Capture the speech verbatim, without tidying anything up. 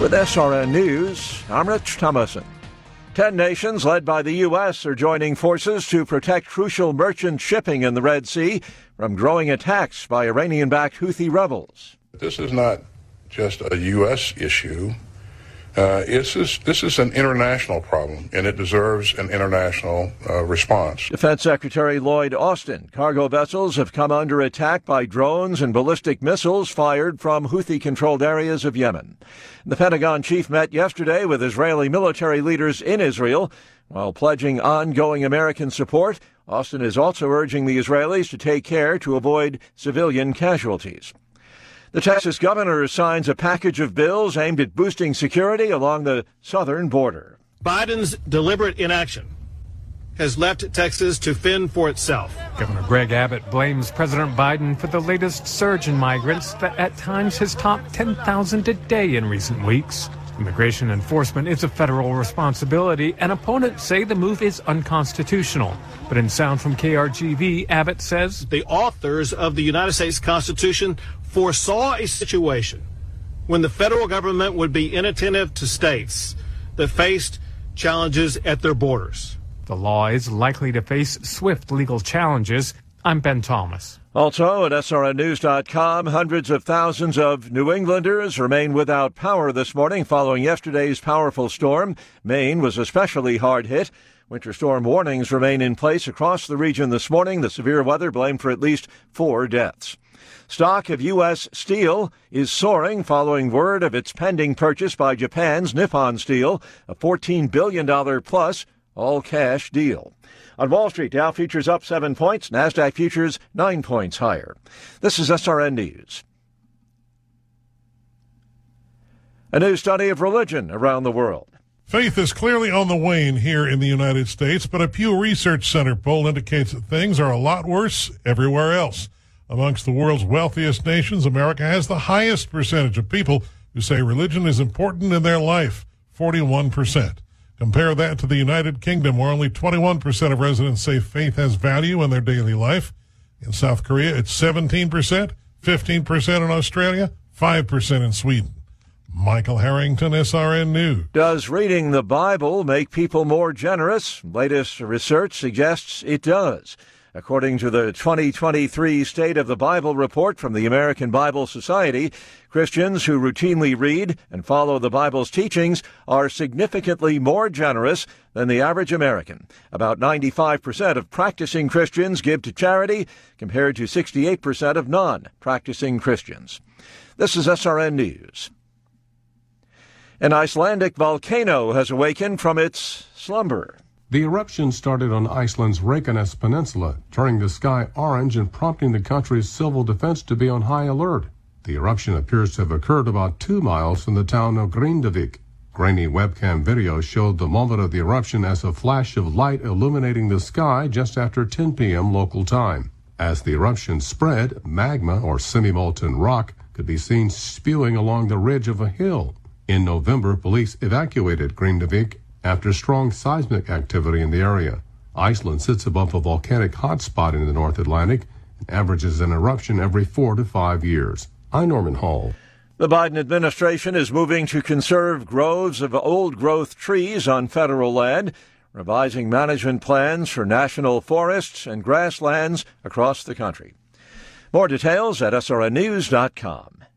With S R N News, I'm Rich Thomason. Ten nations, led by the U S, are joining forces to protect crucial merchant shipping in the Red Sea from growing attacks by Iranian-backed Houthi rebels. This is not just a U S issue. Uh, it's just, this is an international problem, and it deserves an international uh, response. Defense Secretary Lloyd Austin. Cargo vessels have come under attack by drones and ballistic missiles fired from Houthi-controlled areas of Yemen. The Pentagon chief met yesterday with Israeli military leaders in Israel. While pledging ongoing American support, Austin is also urging the Israelis to take care to avoid civilian casualties. The Texas governor signs a package of bills aimed at boosting security along the southern border. Biden's deliberate inaction has left Texas to fend for itself. Governor Greg Abbott blames President Biden for the latest surge in migrants that at times has topped ten thousand a day in recent weeks. Immigration enforcement is a federal responsibility, and opponents say the move is unconstitutional. But in sound from K R G V, Abbott says the authors of the United States Constitution foresaw a situation when the federal government would be inattentive to states that faced challenges at their borders. The law is likely to face swift legal challenges. I'm Ben Thomas. Also at S R N news dot com, hundreds of thousands of New Englanders remain without power this morning following yesterday's powerful storm. Maine was especially hard hit. Winter storm warnings remain in place across the region this morning. The severe weather blamed for at least four deaths. Stock of U S steel is soaring following word of its pending purchase by Japan's Nippon Steel, a fourteen billion dollars plus all-cash deal. On Wall Street, Dow futures up seven points, NASDAQ futures nine points higher. This is S R N News. A new study of religion around the world. Faith is clearly on the wane here in the United States, but a Pew Research Center poll indicates that things are a lot worse everywhere else. Amongst the world's wealthiest nations, America has the highest percentage of people who say religion is important in their life, forty-one percent. Compare that to the United Kingdom, where only twenty-one percent of residents say faith has value in their daily life. In South Korea, it's seventeen percent, fifteen percent in Australia, five percent in Sweden. Michael Harrington, S R N News. Does reading the Bible make people more generous? Latest research suggests it does. According to the twenty twenty-three State of the Bible report from the American Bible Society, Christians who routinely read and follow the Bible's teachings are significantly more generous than the average American. About ninety-five percent of practicing Christians give to charity, compared to sixty-eight percent of non-practicing Christians. This is S R N News. An Icelandic volcano has awakened from its slumber. The eruption started on Iceland's Reykjanes Peninsula, turning the sky orange and prompting the country's civil defense to be on high alert. The eruption appears to have occurred about two miles from the town of Grindavik. Grainy webcam video showed the moment of the eruption as a flash of light illuminating the sky just after ten p.m. local time. As the eruption spread, magma or semi-molten rock could be seen spewing along the ridge of a hill. In November, police evacuated Grindavik after strong seismic activity in the area. Iceland sits above a volcanic hotspot in the North Atlantic and averages an eruption every four to five years. I'm Norman Hall. The Biden administration is moving to conserve groves of old-growth trees on federal land, revising management plans for national forests and grasslands across the country. More details at S R N news dot com.